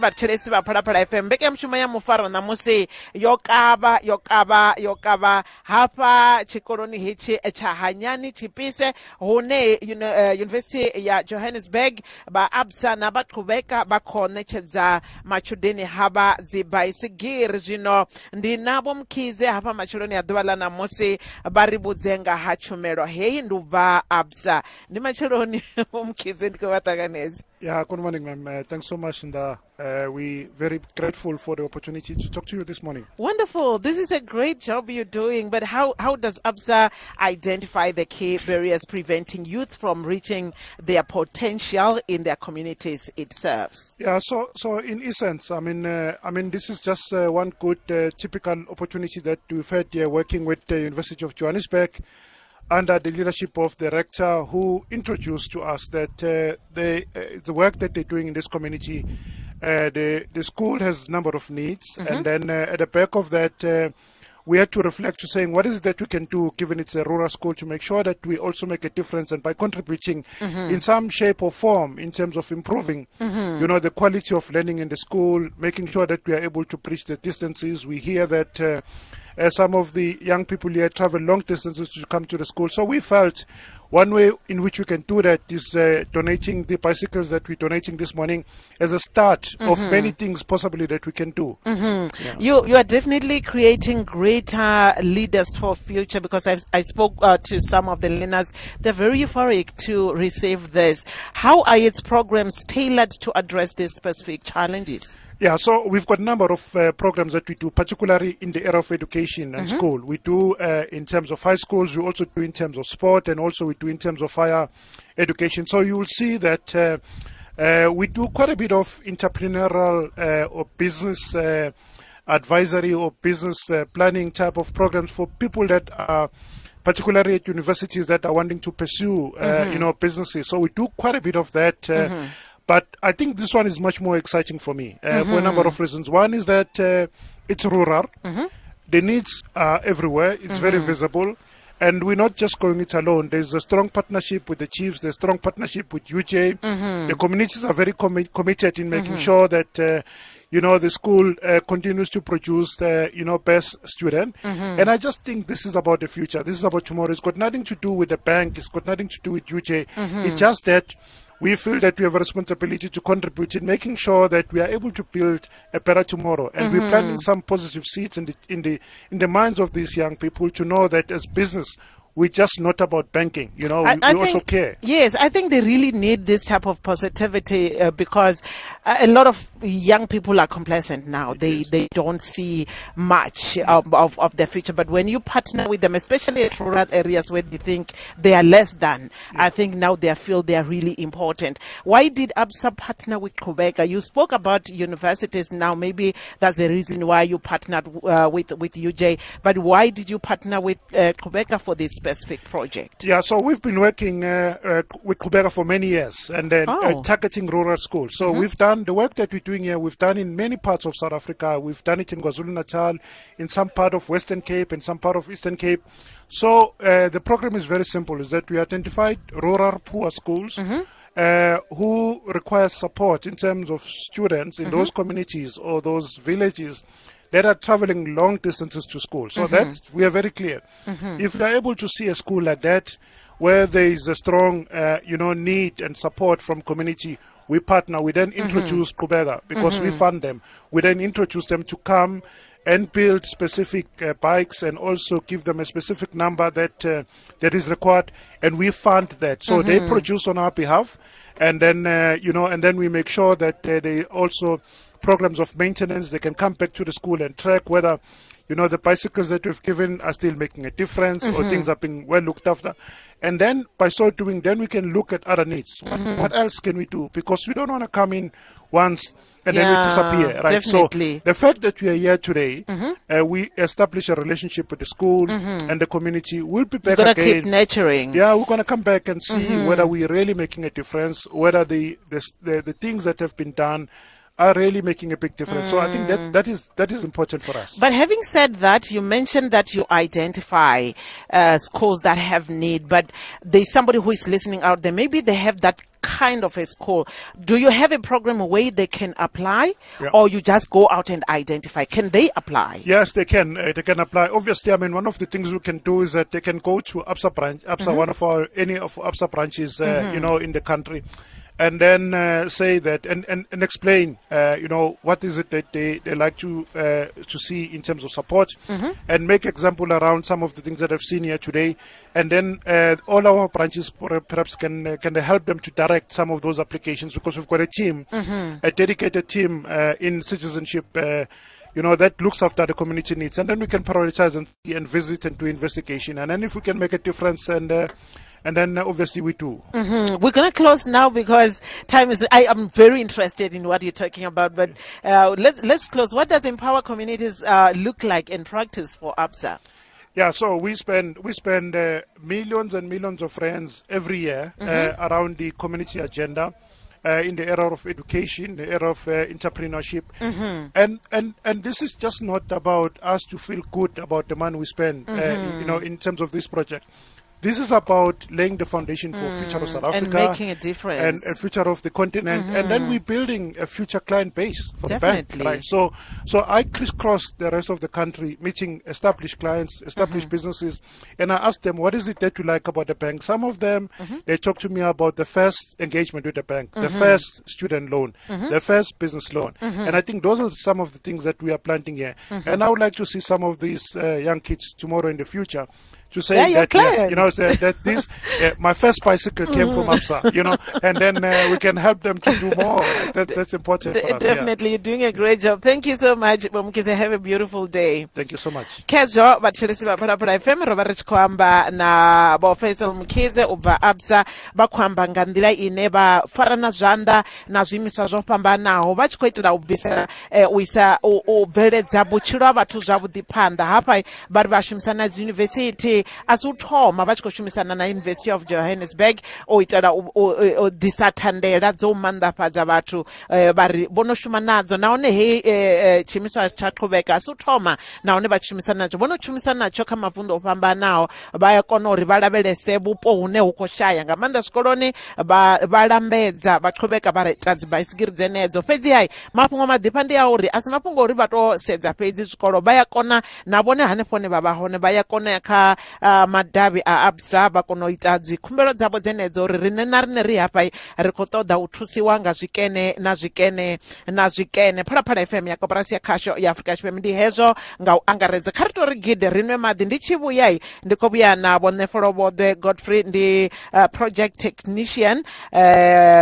Batchelesi ba Phalaphala FM beke mshumo ya mufaro na musi yokaba hapa chikoloni hichi cha Hanyani Chipise hune University ya Johannesburg ba absa na baqhubeka bakhona tshedza machudeni haba zibaisigiri jino ndinabo mkhize hapa macholoni ya dwala na musi baribudzenga ha tshumelo heyi nduva absa ndi macholoni umkhize ndikubatakaneza. Yeah, good morning, ma'am. Thanks so much, and we're very grateful for the opportunity to talk to you this morning. Wonderful. This is a great job you're doing, but how does ABSA identify the key barriers preventing youth from reaching their potential in their communities it serves? Yeah, so in essence, I mean, this is just one good typical opportunity that we've had here working with the University of Johannesburg, under the leadership of the rector, who introduced to us that the work that they're doing in this community, the school has a number of needs, and then at the back of that, we had to reflect to saying what is it that we can do, given it's a rural school, to make sure that we also make a difference, and by contributing in some shape or form in terms of improving, the quality of learning in the school, making sure that we are able to bridge the distances. We hear that some of the young people here travel long distances to come to the school. So we felt one way in which we can do that is donating the bicycles that we're donating this morning as a start of many things possibly that we can do. Yeah. You are definitely creating greater leaders for future, because I spoke to some of the learners. They're very euphoric to receive this. How are its programs tailored to address these specific challenges? Yeah, so we've got a number of programs that we do, particularly in the area of education and school. We do in terms of high schools, we also do in terms of sport, and also we do in terms of higher education. So you will see that we do quite a bit of entrepreneurial or business advisory or business planning type of programs for people that are particularly at universities that are wanting to pursue, businesses. So we do quite a bit of that. But I think this one is much more exciting for me for a number of reasons. One is that it's rural. The needs are everywhere. It's very visible. And we're not just going it alone. There's a strong partnership with the chiefs. There's a strong partnership with UJ. The communities are very committed in making sure that, the school continues to produce the, best student. And I just think this is about the future. This is about tomorrow. It's got nothing to do with the bank. It's got nothing to do with UJ. It's just that we feel that we have a responsibility to contribute in making sure that we are able to build a better tomorrow. And we're planting some positive seeds in the minds of these young people to know that as business, we're just not about banking, we also care. Yes, I think they really need this type of positivity because a lot of young people are complacent now. They don't see much of their future. But when you partner with them, especially at rural areas where they think they are less than, I think now they feel they are really important. Why did ABSA partner with Qhubeka? You spoke about universities now. Maybe that's the reason why you partnered with UJ. But why did you partner with Qhubeka for this specific project? Yeah, so we've been working with Qhubeka for many years, and then targeting rural schools. So we've done the work that we're doing here. We've done in many parts of South Africa. We've done it in KwaZulu-Natal, in some part of Western Cape, and some part of Eastern Cape. So the program is very simple: is that we identified rural poor schools who require support in terms of students in those communities or those villages that are traveling long distances to school. So we are very clear. If we are able to see a school like that, where there is a strong, need and support from community, we partner. We then introduce Qhubeka because we fund them. We then introduce them to come and build specific bikes and also give them a specific number that is required, and we fund that. So they produce on our behalf, and then and then we make sure that they also programs of maintenance. They can come back to the school and track whether the bicycles that we've given are still making a difference or things are being well looked after. And then by so doing, then we can look at other needs. What else can we do? Because we don't want to come in once and then we disappear, right? Definitely. So the fact that we are here today, we establish a relationship with the school and the community. We'll be back again. We're going to keep nurturing. Yeah, we're going to come back and see whether we're really making a difference, whether the things that have been done are really making a big difference. So I think that is important for us. But having said that, you mentioned that you identify schools that have need, but there's somebody who is listening out there. Maybe they have that kind of a school, do you have a program where they can apply, Yeah. or you just go out and identify? Can they apply? Yes, they can. They can apply. Obviously, I mean, one of the things we can do is that they can go to ABSA branch, ABSA, one of our any of ABSA branches, you know, in the country, and then say that and explain, you know, what is it that they like to see in terms of support, and make example around some of the things that I've seen here today. And then all our branches perhaps can help them to direct some of those applications, because we've got a team, a dedicated team in citizenship, you know, that looks after the community needs. And then we can prioritize and visit and do investigation. And then if we can make a difference, and then obviously we do. We're going to close now because time is. I am very interested in what you're talking about, but let's close. What does Empower Communities look like in practice for ABSA? Yeah, so we spend millions and millions of rands every year around the community agenda, in the area of education, the area of entrepreneurship, and this is just not about us to feel good about the money we spend, you know, in terms of this project. This is about laying the foundation for future of South Africa and making a difference, and future of the continent, and then we're building a future client base for Definitely. the bank. Right? So I crisscross the rest of the country, meeting established clients, established businesses, and I ask them, what is it that you like about the bank? Some of them, they talk to me about the first engagement with the bank, the first student loan, the first business loan, and I think those are some of the things that we are planting here. And I would like to see some of these young kids tomorrow in the future to say that, you know, that this, my first bicycle came from ABSA, you know, and then we can help them to do more. That's important for us. Definitely, you're doing a great job. Thank you so much, Mkhize. Have a beautiful day. Thank you so much. Kezho bathilisi ba Phalaphala FM ro ba ri tshi khou amba na Bo Faisal Mkhize ubva ABSA ba khou amba nga nḓila ine ba farana zwanḓa na zwiimiswa zwo fhambanaho vha tshi khou itela u bvisela u isa u bveledza vhutshilo ha vhathu zwavhuḓi phanḓa. Hafha vha ri vha shumisana dzi university a si u thoma vha tshi khou shumisana na University of Johannesburg u itela u ḓisa thandela dzo maanḓafhadza vhathu vha ri vho no shuma nadzo, nahone hei tshiimiswa tsha Qhubeka a si u thoma nahone vha shumisana natsho, vho no shumisana natsho kha mavunḓu o fhambanaho. Vha ya kona uri vha lavhelese vhupo hune hu khou shaya nga maanḓa zwikoloni, vha lambedza vha Qhubeka vha ita dzi baisigira dzenedzo. Fhedzi hai mafhungo maḓipha ndi a uri a si mafhungo uri vha to sedza fhedzi zwikolo, vha ya kona na vhone hanefho hune vha vha hone vha ya kona kha madavhi a ABSA vha kona u ita dzi khumbelo dzavho dzenedzo uri rine na rine ri hafha ri khou ṱoḓa u thusiwa nga zwikene na zwikene na zwikene. Phalaphala FM ya koporasi ya khasho ya Afrika Tshipembe ndi hezwo nga u angaredza. Kha ri tori gide rinwe maḓi ndi tshi vhuya ndi khou vhuya na Vho Nefolo Vhoḓwe Godfrey ndi project technician